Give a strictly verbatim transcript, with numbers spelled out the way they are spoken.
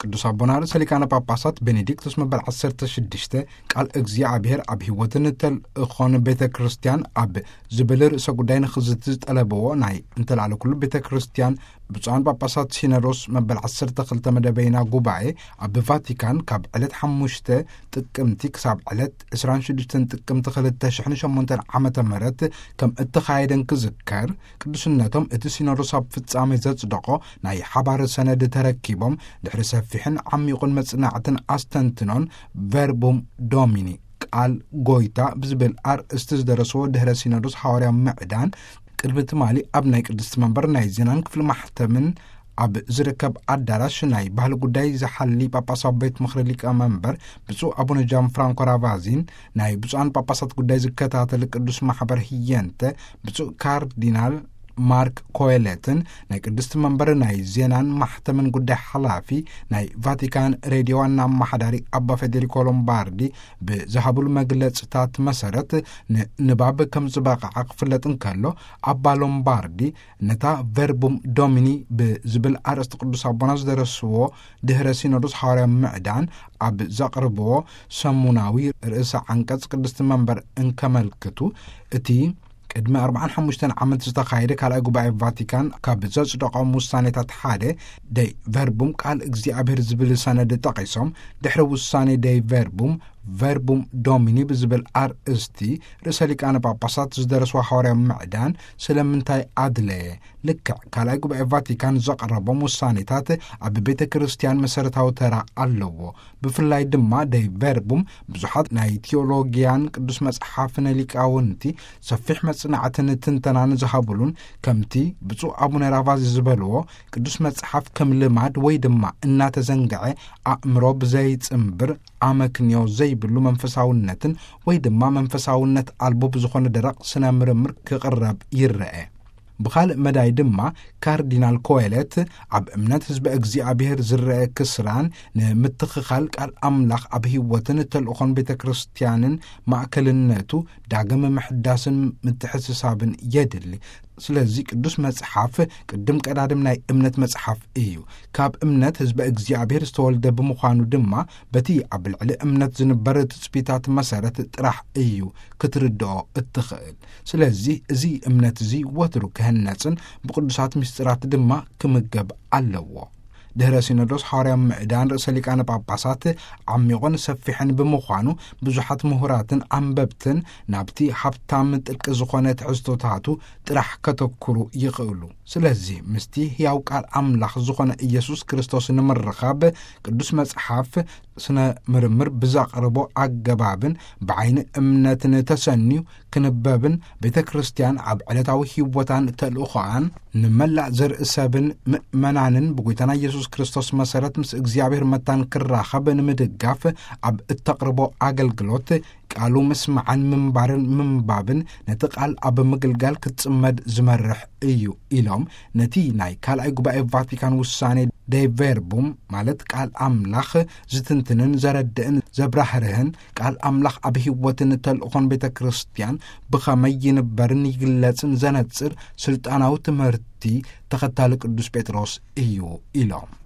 ቅዱስ አቡነ ርዕሰ ጳጳሳት ቤኔዲክቶስ መበል ዓሰርተ ሽዱሽተ ቃል እግዚአብሔር ኣብ ህይወትን ተልእኾን ቤተ ክርስቲያን ኣብ ዝብል ርእሰ ጉዳይ ንኽዝት ዝጠለብዎ ናይ እንተላዕለ ኩሉ ቤተ ክርስቲያን ብፁዓን ጳጳሳት ሲኖዶስ መበል ዓሰርተ ክልተ መደበይና ጉባኤ ኣብ ቫቲካን ካብ ዕለት ሓሙሽተ ጥቅምቲ ክሳብ ዕለት ዕስራን ሽዱሽተ ጥቅምቲ ክልተ ሽሕን ሸሞንተን ዓመተ ምህረት ከም እተኻየደን ክዝከር ቅዱስነቶም እቲ ሲኖዶስ ኣብ ፍጻሜ ዘጽደቆ ናይ ሓባር ሰነድ ተረኪቦም ድሕሪ ሰፊሕን ዓሚቑን መጽናዕትን ኣስተንትኖን ቨርቡም ዶሚኒ ቃል ጎይታ ብዝብል ኣርእስቲ ዝደረስዎ ድሕረ ሲኖዶስ ሐዋርያ ምዕዳን ቅድሚ ትማሊ ኣብ ናይ ቅድስቲ መንበር ናይ ዜናን ክፍሊ ማሕተምን ኣብ ዝርከብ ኣዳራሽ ናይ ባህሊ ጉዳይ ዝሓሊ ጳጳሳት ቤት ምኽሪ ሊቀ መንበር ብፁዕ ኣቡነ ጃን ፍራንኮ ራቫዚን ናይ ብፁዓን ጳጳሳት ጉዳይ ዝከታተል ቅዱስ ማሕበር ህየንተ ብፁዕ ካርዲናል ማርክ ኮኤሌትን ናይ ቅድስቲ መንበር ናይ ዜናን ማሕተምን ጉዳይ ሓላፊ ናይ ቫቲካን ሬድዮ ዋና ኣማሓዳሪ ኣባ ፌዴሪኮ ሎምባርዲ ብዝሃብሉ መግለጽታት መሰረት ንባብ ከም ዝበቕዓ ክፍለጥ እንከሎ ኣባ ሎምባርዲ ነታ ቨርቡም ዶሚኒ ብዝብል ኣርእስቲ ቅዱስ ኣቦና ዝደረስዎ ድሕረ ሲኖዶስ ሐዋርያ ምዕዳን ኣብ ዘቕርብዎ ሰሙናዊ ርእሰ ዓንቀጽ ቅድስቲ መንበር እንከመልክቱ እቲ ቅድሚ ኣርባዓን ሓሙሽተን ዓመት ዝተኻየደ ካልኣይ ጉባኤ ቫቲካን ካብ ዘጽደቖም ውሳኔታት ሓደ ደይ ቨርቡም ቃል እግዚኣብሔር ዝብል ሰነድ ጠቒሶም ድሕሪ ውሳኔ ደይ ቨርቡም ቨርቡም ዶሚኒ ብዝብል ኣርእስቲ ርእሰ ሊቃነ ጳጳሳት ዝደረስዎ ሐዋርያ ምዕዳን ስለምንታይ ኣድለየ ልክዕ ካልኣይ ጉባኤ ቫቲካን ዘቕረቦም ውሳኔታት ኣብ ቤተ ክርስቲያን መሰረታዊ ተራ ኣለዎ ብፍላይ ድማ ደይ ቨርቡም ብዙሓት ናይ ቴዎሎግያን ቅዱስ መጽሓፍን ሊቃውንቲ ሰፊሕ መጽናዕትን ትንተናን ዝሃብሉን ከምቲ ብፁዕ ኣቡነ ራቫዚ ዝበልዎ ቅዱስ መጽሓፍ ከም ልማድ ወይ ድማ እናተዘንግዐ ኣእምሮ ብዘይጽምብር ኣመክንዮ ዘይብሉ መንፈሳውነትን ወይ ድማ መንፈሳውነት ኣልቦ ብዝኾነ ደረቕ ስነ ምርምር ክቕረብ ይርአ ብኻልእ መዳይ ድማ ካርዲናል ኮኤሌት ኣብ እምነት ህዝቢ እግዚኣብሔር ዝርአ ክስራን ንምትኽኻል ቃል ኣምላኽ ኣብ ህይወትን ተልእኾን ቤተ ክርስቲያንን ማእከልነቱ ዳግም ምሕዳስን ምትሕስሳብን የድሊ ስለዚ ቅዱስ መጽሓፍ ቅድም ቀዳድም ናይ እምነት መጽሓፍ እዩ ካብ እምነት ህዝቢ እግዚኣብሔር ዝተወልደ ብምዃኑ ድማ በቲ ኣብ ልዕሊ እምነት ዝንበር ትጽቢታት መሰረት ጥራሕ እዩ ክትርድኦ እትኽእል ስለዚ እዚ እምነት እዚ ወትሩ ክህነጽን ብቅዱሳት ምስጢራት ድማ ክምገብ ኣለዎ ድሕረ ሲኖዶስ ሐዋርያ ምዕዳን ርእሰ ሊቃነ ጳጳሳት ዓሚቑን ሰፊሕን ብምዃኑ ብዙሓት ምሁራትን ኣንበብትን ናብቲ ሃብታም ጥልቂ ዝኾነ ትሕዝቶታቱ ጥራሕ ከተኩሩ ይኽእሉ ስለዚ ምስቲ ሕያው ቃል ኣምላኽ ዝኾነ ኢየሱስ ክርስቶስ ንምርኻብ ቅዱስ መጽሓፍ ስነ ምርምር ብዛቕርቦ ኣገባብን ብዓይኒ እምነትን ተሰንዩ ክንበብን ቤተ ክርስቲያን ኣብ ዕለታዊ ህይወታን ተልእኾኣን ንመላእ ዘርኢ ሰብን ምእመናንን ብጎይታና ኢየሱስ ክርስቶስ መሰረት ምስ እግዚኣብሔር መታን ክራኸብ ንምድጋፍ ኣብ እተቕርቦ ኣገልግሎት ቃሉ ምስማዓን ምንባርን ምንባብን ነቲ ቃል ኣብ ምግልጋል ክትጽመድ ዝመርሕ እዩ ኢሎም ነቲ ናይ ካልኣይ ጉባኤ ቫቲካን ውሳኔ ደይ ቨርቡም ማለት ቃል ኣምላኽ ዝትንትንን ዘረድእን ዘብራህርህን ቃል ኣምላኽ ኣብ ህይወትን ተልእኾን ቤተ ክርስቲያን ብኸመይ ይንበርን ይግለጽን ዘነጽር ስልጣናዊ ትምህርቲ ተኸታሊ ቅዱስ ጴጥሮስ እዩ ኢሎም